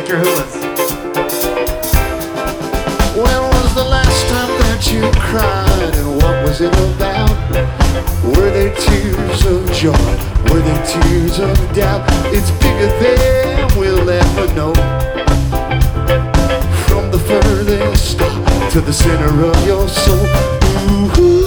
Victor Hulis. When was the last time that you cried, and what was it about? Were they tears of joy? Were they tears of doubt? It's bigger than we'll ever know. From the furthest star to the center of your soul. Ooh.